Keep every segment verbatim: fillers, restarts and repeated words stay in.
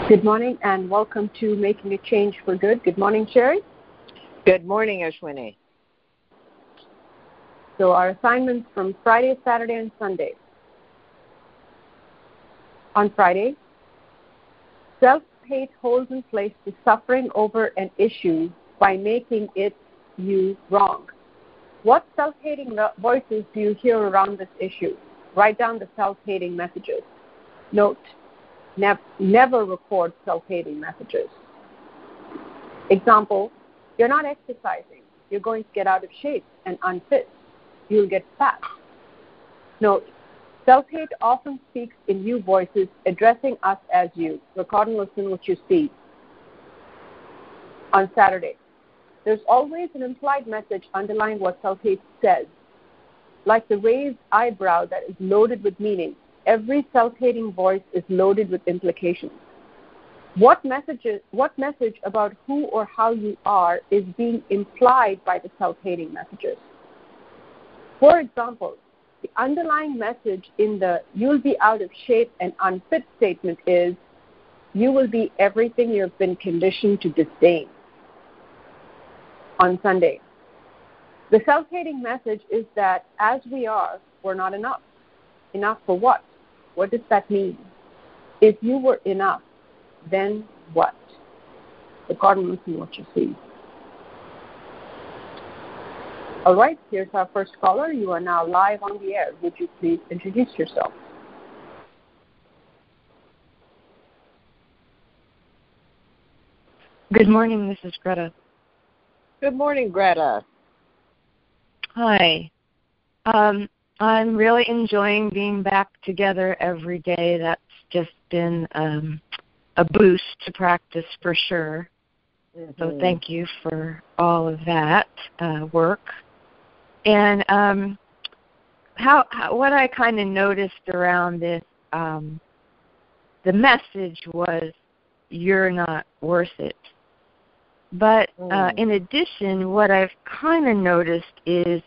Good morning and welcome to Making a Change for Good. Good morning, Sherry. Good morning, Ashwini. So our assignments from Friday, Saturday, and Sunday. On Friday, self-hate holds in place the suffering over an issue by making it you wrong. What self-hating voices do you hear around this issue? Write down the self-hating messages. Note, nev- never record self-hating messages. Example, you're not exercising. You're going to get out of shape and unfit. You'll get fat. Note, self-hate often speaks in you voices addressing us as you. Record and listen what you see. On Saturday, there's always an implied message underlying what self-hate says. Like the raised eyebrow that is loaded with meaning, every self-hating voice is loaded with implications. What messages, what message about who or how you are is being implied by the self-hating messages? For example, the underlying message in the you'll be out of shape and unfit statement is you will be everything you've been conditioned to disdain. On Sunday, the self-hating message is that as we are, we're not enough. Enough for what? What does that mean? If you were enough, then what? Record and listen what you see. All right, here's our first caller. You are now live on the air. Would you please introduce yourself? Good morning, this is Greta. Good morning, Greta. Hi. Um, I'm really enjoying being back together every day. That's just been um, a boost to practice for sure. Mm-hmm. So thank you for all of that uh, work. And um, how, how what I kind of noticed around this, um, the message was, you're not worth it. But uh, in addition, what I've kind of noticed is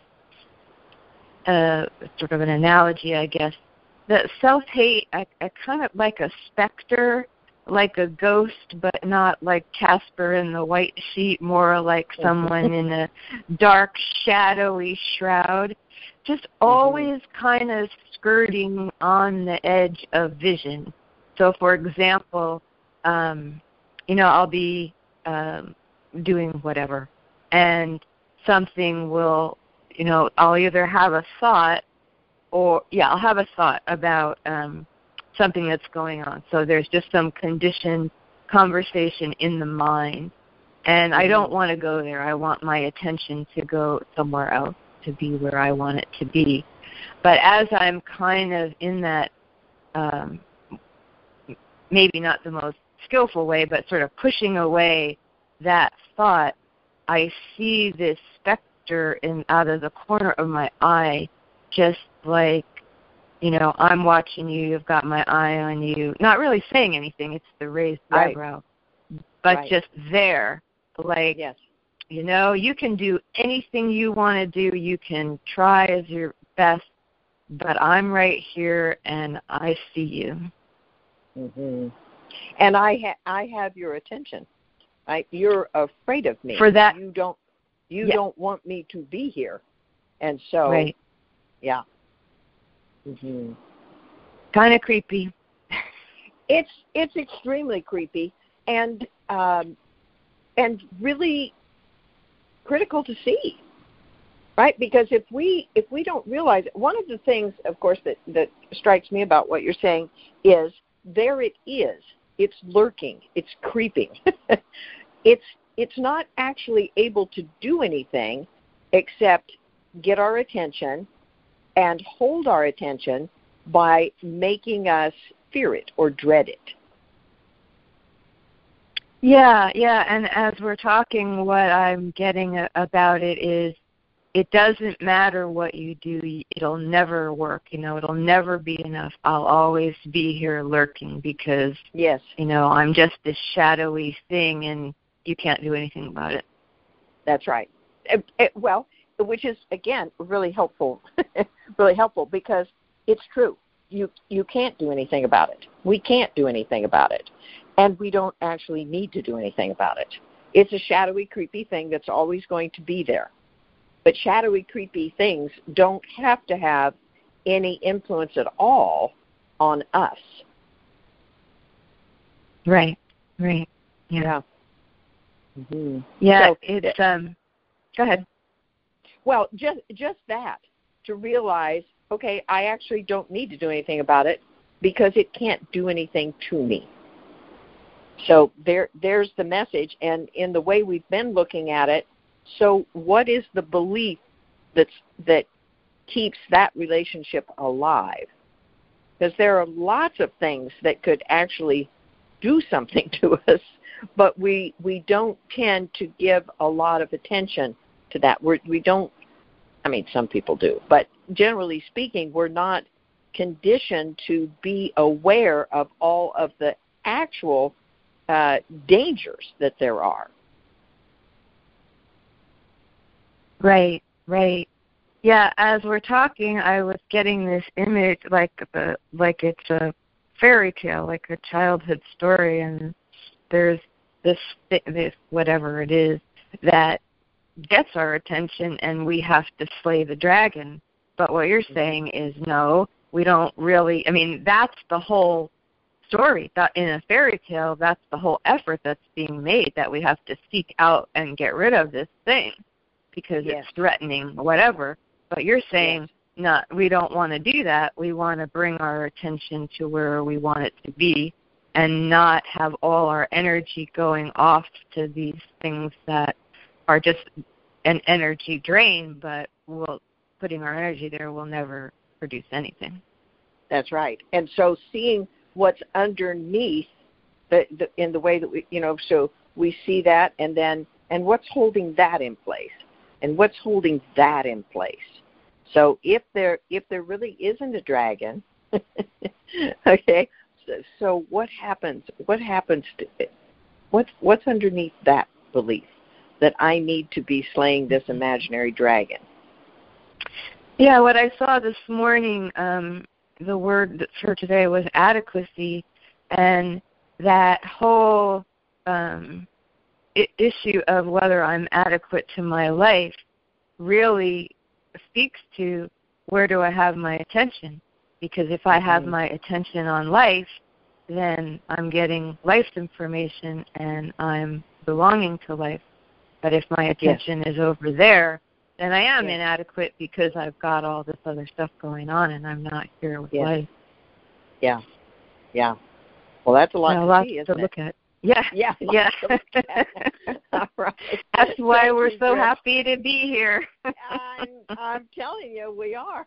uh, sort of an analogy, I guess, that self-hate, I, I kind of like a specter, like a ghost, but not like Casper in the White Sheet, more like someone in a dark, shadowy shroud, just always kind of skirting on the edge of vision. So, for example, um, you know, I'll be um, doing whatever, and something will, you know, I'll either have a thought or, yeah, I'll have a thought about um, something that's going on. So there's just some conditioned conversation in the mind, and I don't want to go there. I want my attention to go somewhere else, to be where I want it to be. But as I'm kind of in that, um, maybe not the most skillful way, but sort of pushing away that thought, I see this specter in out of the corner of my eye, just like, you know, I'm watching you, you've got my eye on you, not really saying anything, it's the raised right. eyebrow, but right. just there, like, yes. you know, you can do anything you want to do, you can try as your best, but I'm right here and I see you. Mm-hmm. And I, ha- I have your attention. I, you're afraid of me. For that, you don't. You yeah. don't want me to be here, and so, right. yeah. Mm-hmm. Kind of creepy. It's it's extremely creepy, and um, and really critical to see, right? Because if we if we don't realize it, one of the things, of course, that that strikes me about what you're saying is there it is. It's lurking. It's creeping. it's it's not actually able to do anything except get our attention and hold our attention by making us fear it or dread it. Yeah, yeah, and as we're talking, what I'm getting a, about it is it doesn't matter what you do, it'll never work, you know, it'll never be enough. I'll always be here lurking because, yes, you know, I'm just this shadowy thing and you can't do anything about it. That's right. It, it, well, which is, again, really helpful, really helpful because it's true. You you can't do anything about it. We can't do anything about it. and we don't actually need to do anything about it. It's a shadowy, creepy thing that's always going to be there. But shadowy, creepy things don't have to have any influence at all on us. Right, right. Yeah. Yeah. Mm-hmm. Yeah, so, it's, um, go ahead. Well, just just that, to realize, okay, I actually don't need to do anything about it because it can't do anything to me. So there, there's the message, and in the way we've been looking at it, so what is the belief that's, that keeps that relationship alive? Because there are lots of things that could actually do something to us, but we we don't tend to give a lot of attention to that. We're, we don't, I mean, some people do, but generally speaking, we're not conditioned to be aware of all of the actual uh, dangers that there are. Right, right. Yeah, as we're talking, I was getting this image like the like it's a fairy tale, like a childhood story, and there's this this whatever it is that gets our attention, and we have to slay the dragon. But what you're saying is no, we don't really. I mean, that's the whole story. That in a fairy tale, that's the whole effort that's being made, that we have to seek out and get rid of this thing because yes. it's threatening, whatever. But you're saying, yes. no, we don't want to do that. We want to bring our attention to where we want it to be and not have all our energy going off to these things that are just an energy drain, but we'll, putting our energy there will never produce anything. That's right. And so seeing what's underneath the, the in the way that we, you know, so we see that, and then, and what's holding that in place, and what's holding that in place. So if there if there really isn't a dragon, okay, so, so what happens? What happens to it? What's what's underneath that belief that I need to be slaying this imaginary dragon? Yeah, what I saw this morning, um, the word for today was adequacy, and that whole um, I- issue of whether I'm adequate to my life really speaks to where do I have my attention? Because if I have my attention on life, then I'm getting life information and I'm belonging to life. But if my attention yes. is over there, then I am yes. inadequate because I've got all this other stuff going on and I'm not here with yes. life. Yeah, yeah. Well, that's a lot yeah, to a lot see, to isn't look it? at. Yeah, yeah, yeah. All right. That's why Thank we're you, so Chris. happy to be here. I'm, I'm telling you, we are.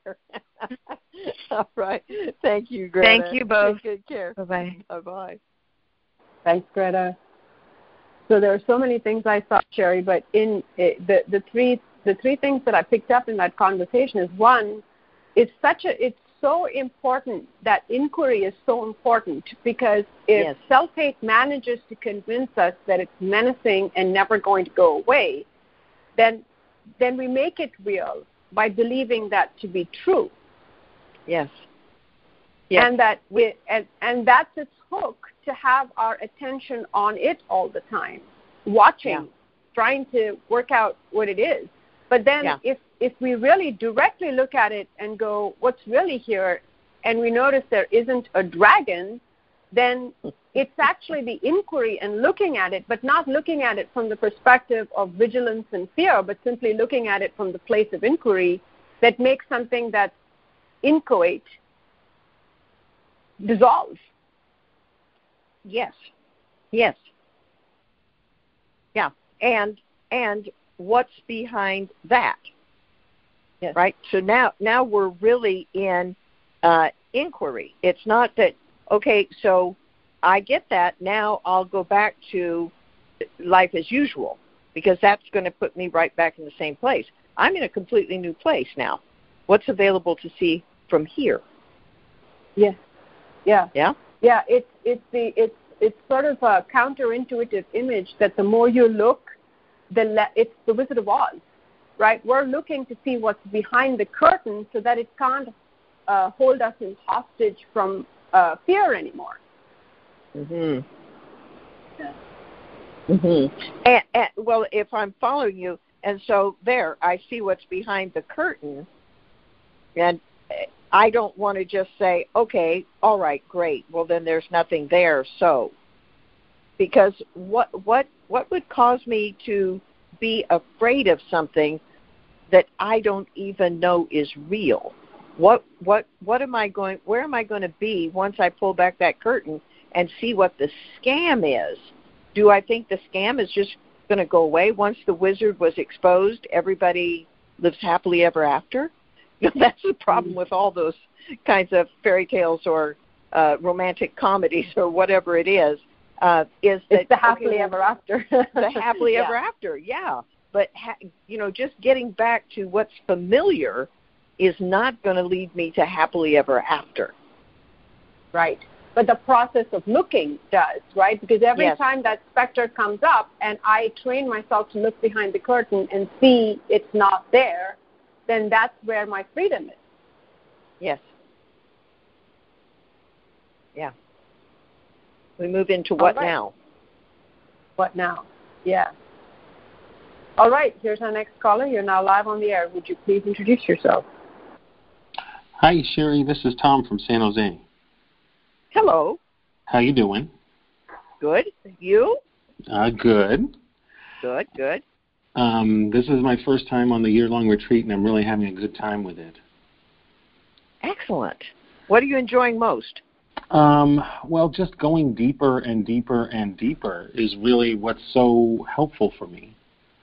All right. Thank you, Greta. Thank you both. Take good care. Bye-bye. Bye-bye. Thanks, Greta. So there are so many things I saw, Sherry, but in it, the the three the three things that I picked up in that conversation is, one, it's such a it's so important that inquiry is so important, because if yes. self-hate manages to convince us that it's menacing and never going to go away, then then we make it real by believing that to be true. Yes. yes. And that we, and, and that's its hook, to have our attention on it all the time, watching, yeah. trying to work out what it is. But then yeah. if, if we really directly look at it and go, what's really here, and we notice there isn't a dragon, then it's actually the inquiry and looking at it, but not looking at it from the perspective of vigilance and fear, but simply looking at it from the place of inquiry, that makes something that's inchoate dissolve. Yes. Yes. Yeah. And and what's behind that? Yes. Right? So now now we're really in uh, inquiry. It's not that, okay, so I get that. Now I'll go back to life as usual, because that's going to put me right back in the same place. I'm in a completely new place now. What's available to see from here? Yeah. Yeah. Yeah? Yeah, it's it's the it's it's sort of a counterintuitive image that the more you look, the le- it's the Wizard of Oz, right? We're looking to see what's behind the curtain so that it can't uh, hold us in hostage from uh, fear anymore. Mm-hmm. sense. Mm-hmm. And, and, well, if I'm following you, and so there, I see what's behind the curtain, and I don't want to just say, okay, all right, great, well, then there's nothing there, so. Because what what what would cause me to be afraid of something that I don't even know is real? What what what am I going? Where am I going to be once I pull back that curtain and see what the scam is? Do I think the scam is just going to go away once the wizard was exposed? Everybody lives happily ever after. You know, that's the problem with all those kinds of fairy tales or uh, romantic comedies or whatever it is. Uh, is that it's the happily okay, ever after? The happily yeah. ever after, yeah. But ha- you know, just getting back to what's familiar is not going to lead me to happily ever after. Right. But the process of looking does, right? Because every yes. time that specter comes up and I train myself to look behind the curtain and see it's not there, then that's where my freedom is. Yes. Yeah. We move into what right. now? What now? Yeah. All right. Here's our next caller. You're now live on the air. Would you please introduce yourself? Hi, Sherry. This is Tom from San Jose. Hello. How you doing? Good. You? Uh, good. Good, good. Um, this is my first time on the year-long retreat, and I'm really having a good time with it. Excellent. What are you enjoying most? Um, well, just going deeper and deeper and deeper is really what's so helpful for me.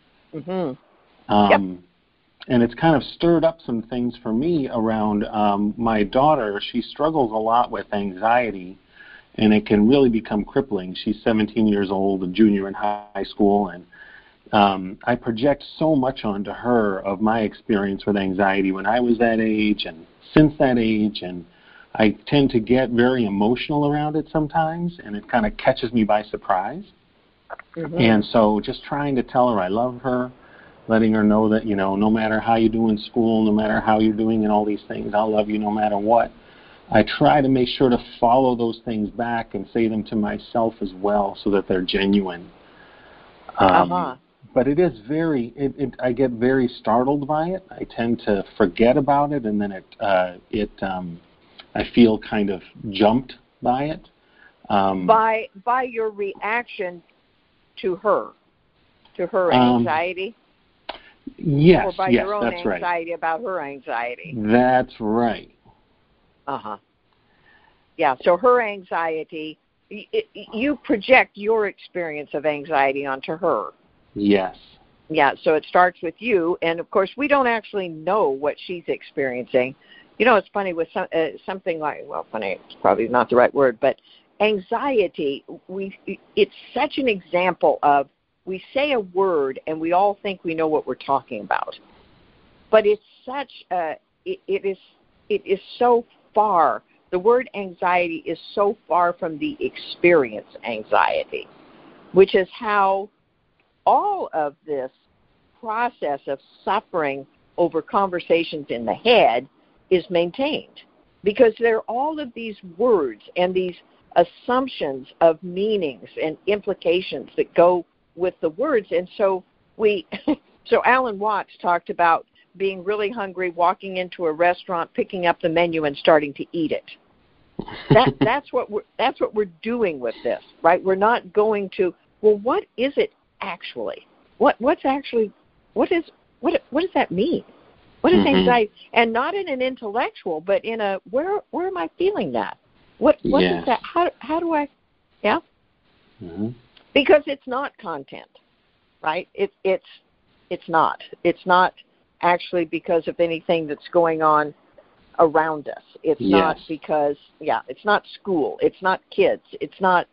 Mm-hmm. Um, yep. And it's kind of stirred up some things for me around um, my daughter. She struggles a lot with anxiety, and it can really become crippling. She's seventeen years old, a junior in high school, and um, I project so much onto her of my experience with anxiety when I was that age and since that age, and I tend to get very emotional around it sometimes, and it kind of catches me by surprise. Mm-hmm. And so just trying to tell her I love her, letting her know that, you know, no matter how you do in school, no matter how you're doing in all these things, I'll love you no matter what. I try to make sure to follow those things back and say them to myself as well so that they're genuine. Um, uh-huh. But it is very, it, it, I get very startled by it. I tend to forget about it, and then it, uh, it, um, I feel kind of jumped by it. Um, by by your reaction to her, to her anxiety? Um, yes, or by yes, your own that's anxiety right. about her anxiety? That's right. Uh-huh. Yeah, so her anxiety, it, you project your experience of anxiety onto her. Yes. Yeah, so it starts with you, and of course we don't actually know what she's experiencing. You know, it's funny with some, uh, something like, well, funny, it's probably not the right word, but anxiety, we it's such an example of we say a word and we all think we know what we're talking about. But it's such a, it, it is it is so far, the word anxiety is so far from the experience anxiety, which is how all of this process of suffering over conversations in the head is maintained, because there are all of these words and these assumptions of meanings and implications that go with the words. And so we, so Alan Watts talked about being really hungry, walking into a restaurant, picking up the menu and starting to eat it. That, that's what we're, that's what we're doing with this, right? We're not going to, well, what is it actually? What, what's actually, what is, what, what does that mean? What is mm-hmm. anxiety? And not in an intellectual, but in a, where, where am I feeling that? What, what yes. is that? How, how do I, yeah? Mm-hmm. Because it's not content, right? It, it's, it's not. It's not actually because of anything that's going on around us. It's yes. not because, yeah, it's not school. It's not kids. It's not,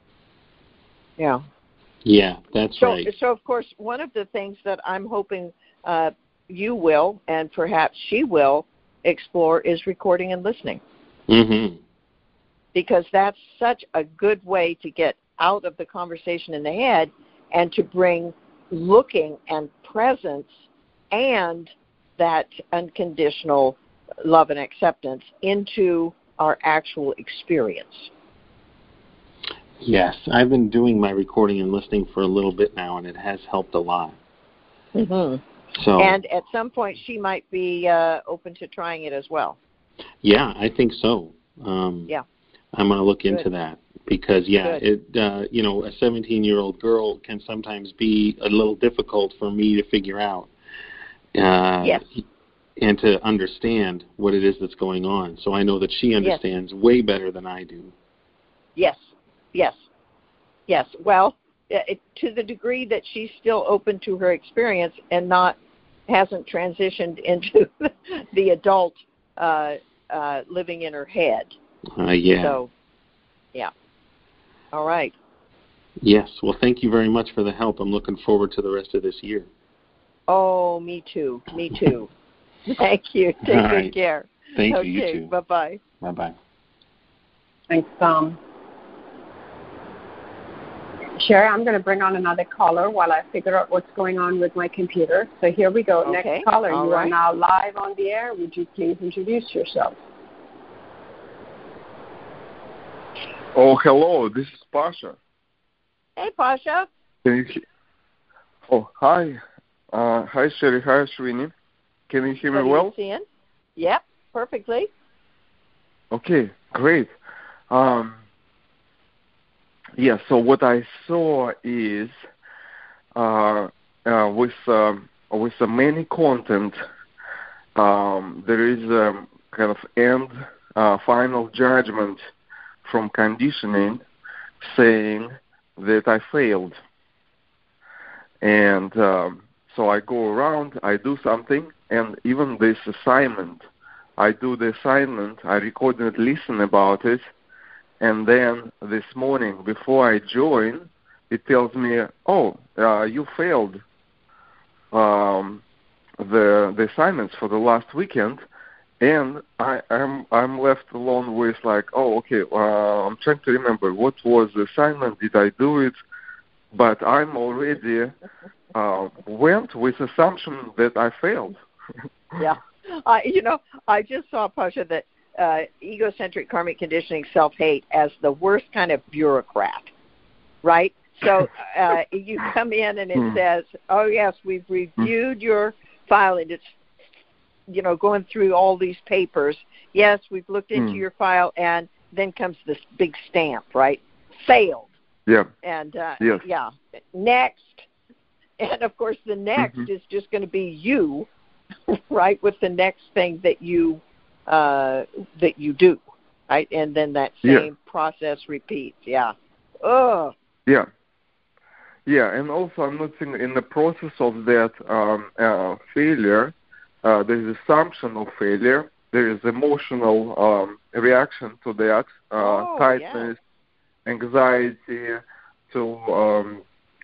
you know. Yeah, that's so, right. So, of course, one of the things that I'm hoping uh, you will, and perhaps she will, explore is recording and listening. Mm-hmm. Because that's such a good way to get out of the conversation in the head and to bring looking and presence and that unconditional love and acceptance into our actual experience. Yes, I've been doing my recording and listening for a little bit now, and it has helped a lot. Mm-hmm. So, and at some point, she might be uh, open to trying it as well. Yeah, I think so. Um, yeah, I'm going to look Good. into that because, yeah, Good. it uh, you know, a seventeen-year-old girl can sometimes be a little difficult for me to figure out. Uh, yes. And to understand what it is that's going on. So I know that she understands yes. way better than I do. Yes, yes, yes. Well, it, to the degree that she's still open to her experience and not hasn't transitioned into the adult uh, uh, living in her head. Uh, yeah. So, yeah. All right. Yes. Well, thank you very much for the help. I'm looking forward to the rest of this year. Oh, me too. Me too. Thank you. Take All good right. care. Thank okay, you. You too. Bye-bye. Bye-bye. Thanks, Tom. Sherry, I'm going to bring on another caller while I figure out what's going on with my computer. So here we go. Okay. Next caller, All you right. are now live on the air. Would you please introduce yourself? Oh, hello. This is Pasha. Hey, Pasha. Can you hear? Oh, hi. Uh, hi, Sherry. Hi, Srini. Can you hear What me are well? you seeing? Yep, perfectly. Okay, great. Um, yeah, so what I saw is uh, uh, with um, with the many content, um, there is a kind of end uh, final judgment from conditioning saying that I failed. And um, so I go around, I do something, and even this assignment, I do the assignment, I record and listen about it, and then this morning, before I join, it tells me, oh, uh, you failed um, the the assignments for the last weekend, and I, I'm I'm left alone with like, oh, okay, uh, I'm trying to remember, what was the assignment, did I do it? But I'm already uh, went with assumption that I failed. Yeah. Uh, you know, I just saw, Pasha, that uh, egocentric karmic conditioning self-hate as the worst kind of bureaucrat, right? So uh, you come in and it hmm. says, oh, yes, we've reviewed your file, and it's, you know, going through all these papers. Yes, we've looked into hmm. your file, and then comes this big stamp, right? Failed. Yeah. And, uh, yes. yeah, next. And, of course, the next mm-hmm. is just going to be you, right, with the next thing that you uh, that you do, right? And then that same yeah. process repeats. Yeah. Ugh. Yeah. Yeah, and also I'm noticing in the process of that um, uh, failure, uh, there is assumption of failure. There is emotional um, reaction to that, uh, oh, tightness, yeah. anxiety, to um,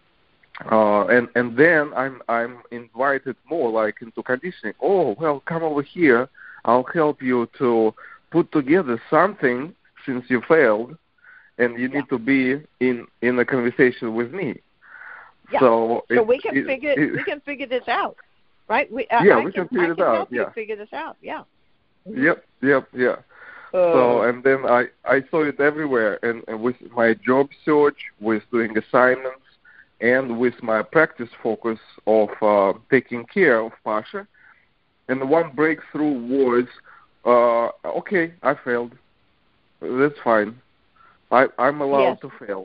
uh, and and then I'm I'm invited more like into conditioning. Oh, well, come over here. I'll help you to put together something since you failed, and you yeah. need to be in in a conversation with me. Yeah. So, so it, we can it, figure it, we can figure this out, right? We, uh, yeah, I we can, can figure I it can out. help Yeah. you figure this out. Yeah. Yep. Yep. Yeah. Uh, So and then I I saw it everywhere, and, and with my job search, with doing assignments, and with my practice focus of uh, taking care of Pasha. And the one breakthrough was, uh, okay, I failed. That's fine. I, I'm allowed yes. to fail.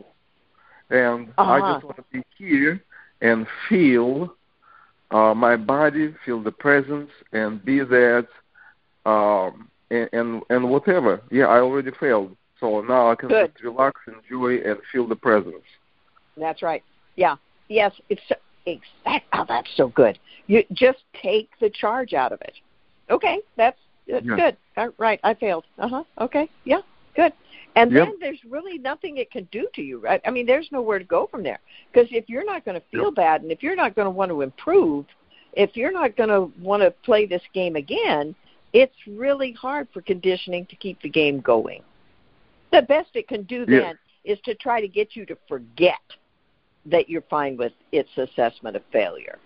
And uh-huh. I just want to be here and feel uh, my body, feel the presence, and be that, um, and, and, and whatever. Yeah, I already failed. So now I can Good. just relax, enjoy, and feel the presence. That's right. Yeah. Yes. It's exact. Oh, that's so good. You just take the charge out of it. Okay. That's, that's yeah. good. Uh, right. I failed. Uh huh. Okay. Yeah. Good. And yep. then there's really nothing it can do to you, right? I mean, there's nowhere to go from there. Because if you're not going to feel yep. bad, and if you're not going to want to improve, if you're not going to want to play this game again, it's really hard for conditioning to keep the game going. The best it can do then yes. is to try to get you to forget that you're fine with its assessment of failure.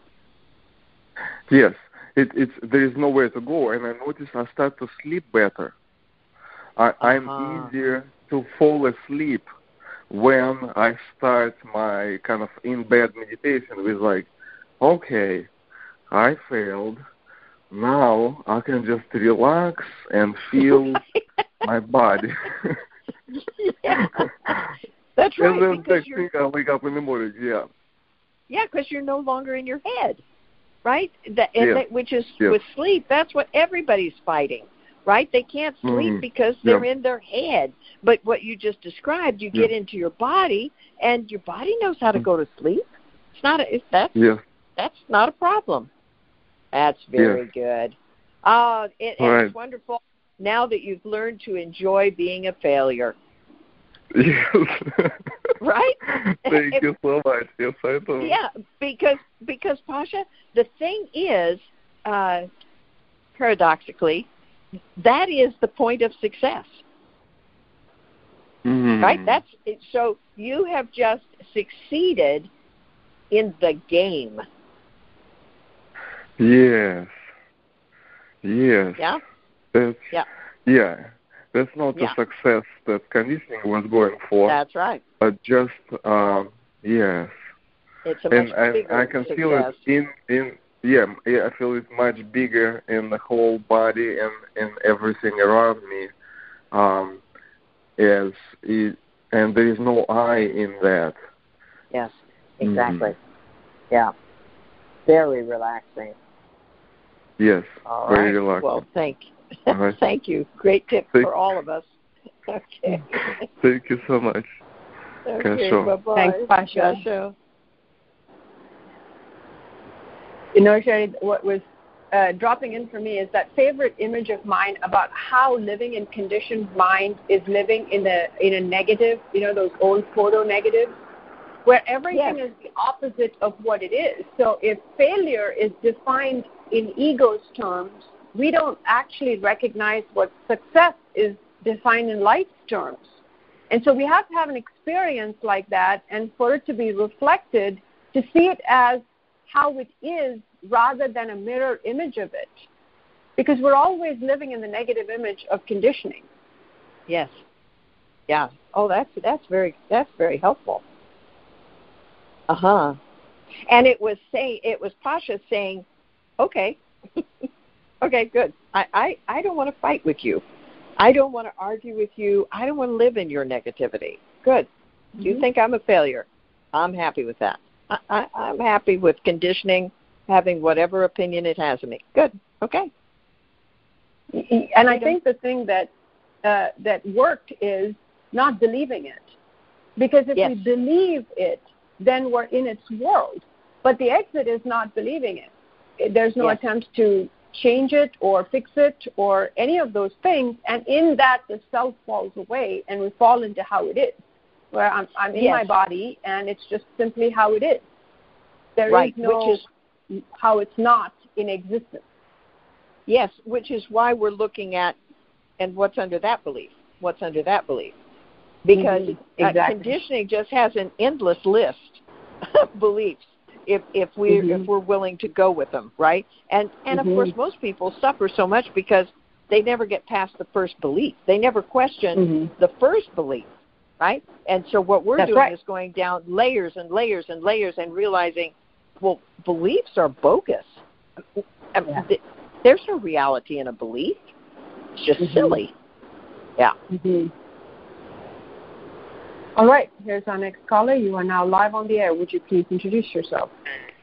Yes, it, it's there is nowhere to go, and I notice I start to sleep better. I, uh-huh. I'm easier to fall asleep when I start my kind of in-bed meditation with like, okay, I failed. Now I can just relax and feel my body. Yeah. That's right. And then because next thing I wake up in the morning, yeah. Yeah, because you're no longer in your head, right? That, and Yeah. that, which is Yeah. with sleep, that's what everybody's fighting, right? They can't sleep Mm-hmm. because they're Yeah. in their head. But what you just described, you Yeah. get into your body, and your body knows how to go to sleep. It's not a, it's, that's Yeah. that's not a problem. That's very Yeah. good. Uh, it, and Right. it's wonderful now that you've learned to enjoy being a failure. Yes. Right? Thank If- you so much. Yes, I do. Yeah, because because Pasha, the thing is, uh, paradoxically, that is the point of success, Mm-hmm. right? That's so you have just succeeded in the game. Yes. Yes. Yeah. That's, Yeah. Yeah. That's not Yeah. the success that conditioning was going for, That's right. but just um, yes. It's a much And I, bigger I can success. feel it in in yeah, yeah. I feel it much bigger in the whole body and and everything around me. Um, as it, and there is no I in that. Yes, exactly. Mm-hmm. Yeah, very relaxing. Yes, All very right. relaxing. Well, thank All right. thank you. Great tip Thank- for all of us. Okay. Thank you so much. Okay. Kasho. Bye bye. Thanks, Pasha. Kasho. You know, Sherry, what was uh, dropping in for me is that favorite image of mine about how living in conditioned mind is living in a in a negative, you know, those old photo negatives, where everything Yes. is the opposite of what it is. So if failure is defined in ego's terms, we don't actually recognize what success is defined in life's terms. And so we have to have an experience like that, and for it to be reflected, to see it as how it is rather than a mirror image of it. Because we're always living in the negative image of conditioning. Yes. Yeah. Oh, that's that's very that's very helpful. Uh huh. And it was say it was Pasha saying, okay, okay, good. I, I, I don't want to fight with you. I don't want to argue with you. I don't want to live in your negativity. Good. Mm-hmm. You think I'm a failure? I'm happy with that. I, I, I'm happy with conditioning, having whatever opinion it has of me. Good. Okay. And I think the thing that uh, that worked is not believing it. Because if yes. we believe it, then we're in its world. But the exit is not believing it. There's no yes. attempt to change it or fix it or any of those things. And in that, the self falls away and we fall into how it is, where I'm, I'm in yes. my body and it's just simply how it is. There right. is no which is, how it's not in existence. Yes, which is why we're looking at, and what's under that belief? What's under that belief? Because mm-hmm. exactly. uh, conditioning just has an endless list of beliefs if if we mm-hmm. if we're willing to go with them, right? And and mm-hmm. of course, most people suffer so much because they never get past the first belief. They never question mm-hmm. the first belief, right? And so what we're That's doing right. is going down layers and layers and layers and realizing, well, beliefs are bogus. Yeah. There's no reality in a belief. It's just mm-hmm. silly. Yeah. Mm-hmm. All right. Here's our next caller. You are now live on the air. Would you please introduce yourself?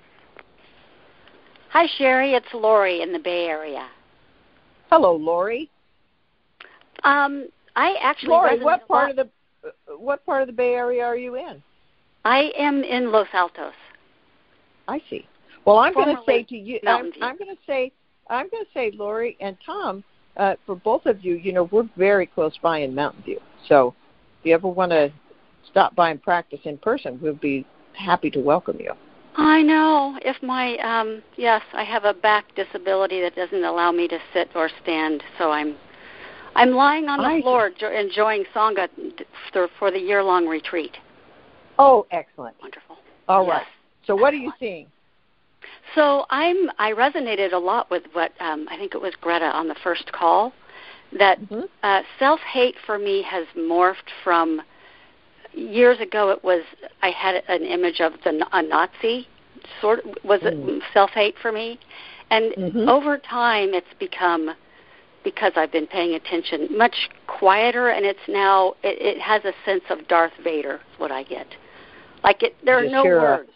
Hi, Sherry. It's Lori in the Bay Area. Hello, Lori. Um, I actually Lori, what part lot. of the uh, what part of the Bay Area are you in? I am in Los Altos. I see. Well, I'm going to say to you, I'm, Mountain View. I'm going to say, I'm going to say, Lori and Tom, uh, for both of you, you know, we're very close by in Mountain View. So, if you ever want to stop by and practice in person, we'll be happy to welcome you. I know. If my um, yes, I have a back disability that doesn't allow me to sit or stand, so I'm I'm lying on the I floor jo- enjoying Sangha for, for the year-long retreat. Oh, excellent. Wonderful. All yes. right. So, what are you seeing? So I'm I resonated a lot with what um, I think it was Greta on the first call, that mm-hmm. uh, self-hate for me has morphed from years ago it was I had an image of the, a Nazi, sort of, was it mm. self-hate for me? And mm-hmm. over time it's become, because I've been paying attention, much quieter, and it's now, it, it has a sense of Darth Vader, is what I get. Like, it, there are no words.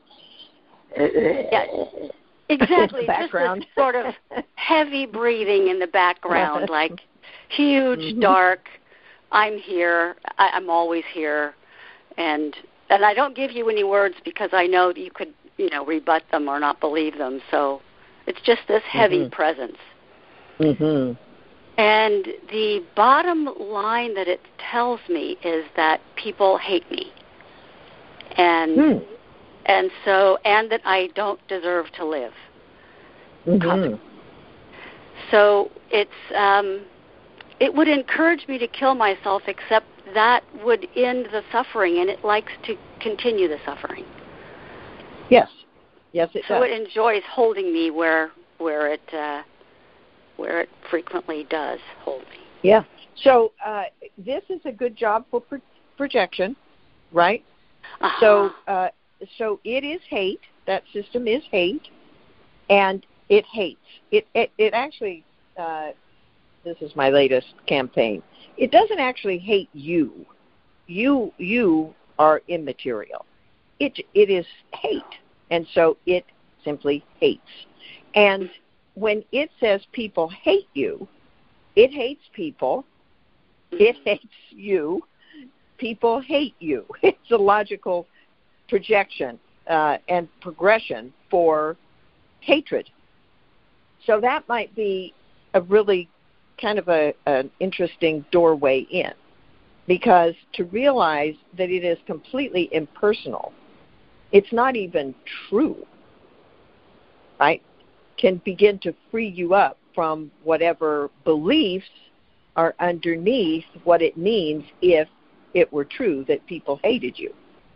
Yeah, exactly. Just this sort of heavy breathing in the background, like huge, mm-hmm. dark, I'm here, I, I'm always here, and and I don't give you any words because I know that you could, you know, rebut them or not believe them, so it's just this heavy mm-hmm. presence. Mm-hmm. And the bottom line that it tells me is that people hate me. And hmm. and so and that I don't deserve to live. Mm-hmm. So it's um, it would encourage me to kill myself, except that would end the suffering, and it likes to continue the suffering. Yes, yes, it so does. it enjoys holding me where where it uh, where it frequently does hold me. Yeah. So uh, this is a good job for pro- projection, right? Uh-huh. So uh, so it is hate. That system is hate, and it hates. It it, it actually. Uh, this is my latest campaign. It doesn't actually hate you. You you are immaterial. It it is hate, and so it simply hates. And when it says people hate you, it hates people. It hates you. People hate you. It's a logical projection uh, and progression for hatred. So that might be a really kind of a, an interesting doorway in, because to realize that it is completely impersonal, it's not even true, right, can begin to free you up from whatever beliefs are underneath what it means if it were true that people hated you.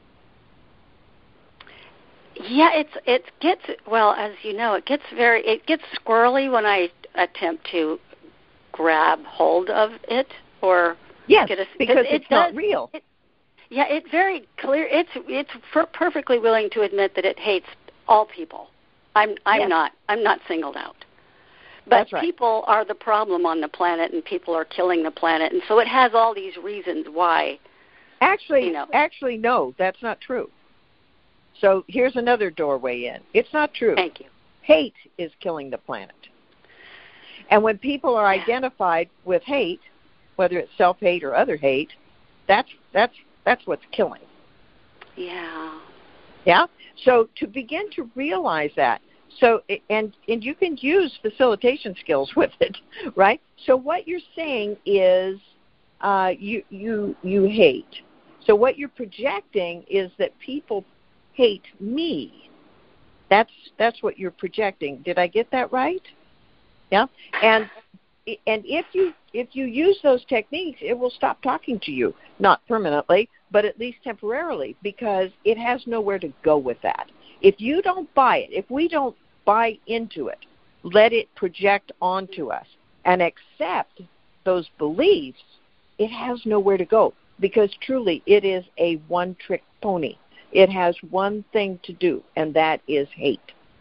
Yeah, it's it gets, well, as you know, it gets very it gets squirrely when I attempt to grab hold of it or yes, get a, because it, it's it not does, real. It, yeah, it's very clear. It's it's per- perfectly willing to admit that it hates all people. I'm I'm yes. not I'm not singled out. But That's right. people are the problem on the planet, and people are killing the planet, and so it has all these reasons why. Actually, you know. actually, no, that's not true. So here's another doorway in. It's not true. Thank you. Hate is killing the planet. And when people are yeah. identified with hate, whether it's self-hate or other hate, that's that's that's what's killing. Yeah. Yeah? So to begin to realize that, so and and you can use facilitation skills with it, right? So what you're saying is uh, you you you hate. So what you're projecting is that people hate me. That's that's what you're projecting. Did I get that right? Yeah. And and if you if you use those techniques, it will stop talking to you, not permanently, but at least temporarily, because it has nowhere to go with that. If you don't buy it, if we don't buy into it, let it project onto us and accept those beliefs, it has nowhere to go, because truly it is a one-trick pony. It has one thing to do, and that is hate.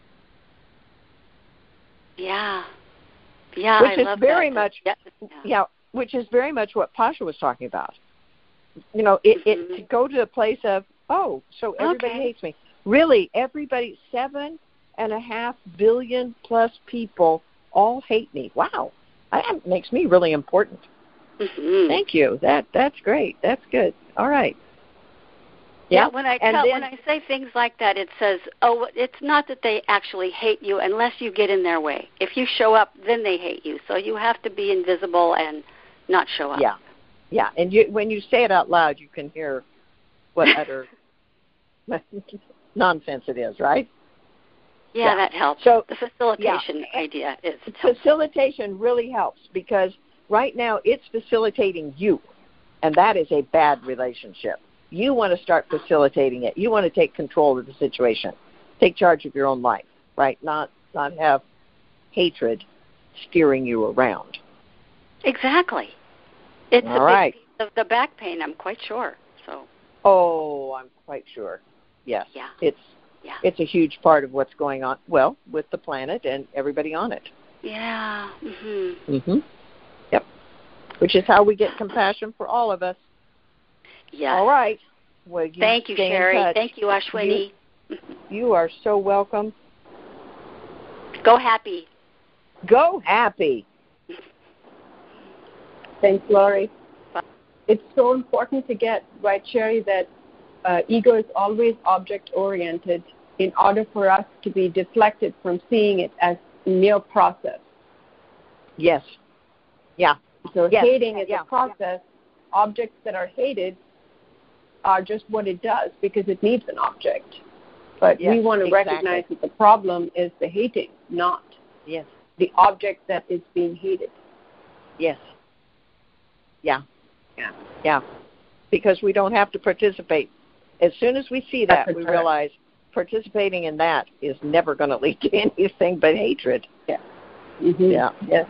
Yeah. Yeah, which I is love very that. much yeah. yeah, which is very much what Pasha was talking about. You know, it, mm-hmm. it to go to a place of, oh, so everybody okay. hates me. Really, everybody, seven and a half billion plus people all hate me. Wow, that makes me really important. Mm-hmm. Thank you. That that's great. That's good. All right. Yeah, Yeah, when I and tell, then, when I say things like that, it says, "Oh, it's not that they actually hate you unless you get in their way. If you show up, then they hate you. So you have to be invisible and not show up." Yeah, yeah. And you, when you say it out loud, you can hear what utter nonsense it is, right? Yeah, yeah. that helps. So the facilitation yeah. idea is facilitation helpful. really helps, because right now it's facilitating you, and that is a bad relationship. You want to start facilitating it. You want to take control of the situation. Take charge of your own life, right? Not not have hatred steering you around. Exactly. It's All a right. big piece of the back pain, I'm quite sure. So. Oh, I'm quite sure. Yes. Yeah. It's yeah. it's a huge part of what's going on, well, with the planet and everybody on it. Yeah. Mhm. Mhm. Yep. Which is how we get compassion for all of us. Yes. All right. Well, you Thank you, Sherry. Thank you, Ashwini. You, you are so welcome. Go happy. Go happy. Thanks, Laurie. It's so important to get right, Sherry, that uh, ego is always object-oriented in order for us to be deflected from seeing it as mere process. Yes. Yeah. So yes. hating is yeah. a process. Yeah. Objects that are hated are just what it does because it needs an object. But yes, we want to exactly. recognize that the problem is the hating, not yes. the object that is being hated. Yes. Yeah. Yeah. Yeah. Because we don't have to participate. As soon as we see that, That's we correct. realize participating in that is never going to lead to anything but hatred. Yeah. Mm-hmm. Yeah. Yes.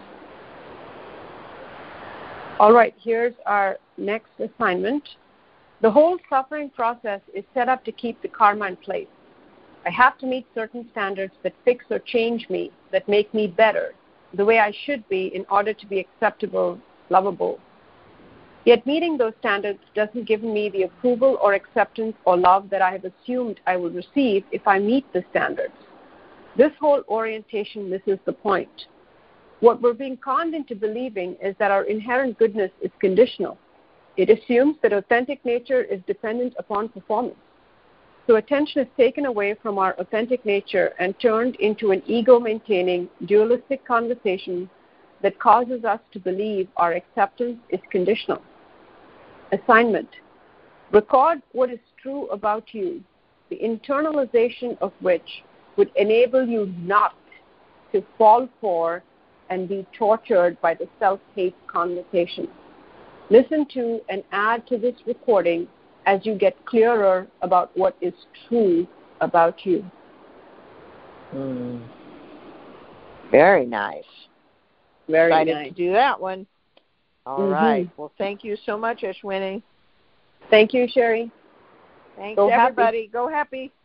All right, here's our next assignment. The whole suffering process is set up to keep the karma in place. I have to meet certain standards that fix or change me, that make me better, the way I should be in order to be acceptable, lovable. Yet meeting those standards doesn't give me the approval or acceptance or love that I have assumed I will receive if I meet the standards. This whole orientation misses the point. What we're being conned into believing is that our inherent goodness is conditional. It assumes that authentic nature is dependent upon performance. So attention is taken away from our authentic nature and turned into an ego-maintaining, dualistic conversation that causes us to believe our acceptance is conditional. Assignment. Record what is true about you, the internalization of which would enable you not to fall for and be tortured by the self-hate conversation. Listen to and add to this recording as you get clearer about what is true about you. Mm. Very nice. Very Excited nice. to do that one. All mm-hmm. right. Well, thank you so much, Ashwini. Thank you, Sherry. Thanks, Go everybody. Happy. Go happy.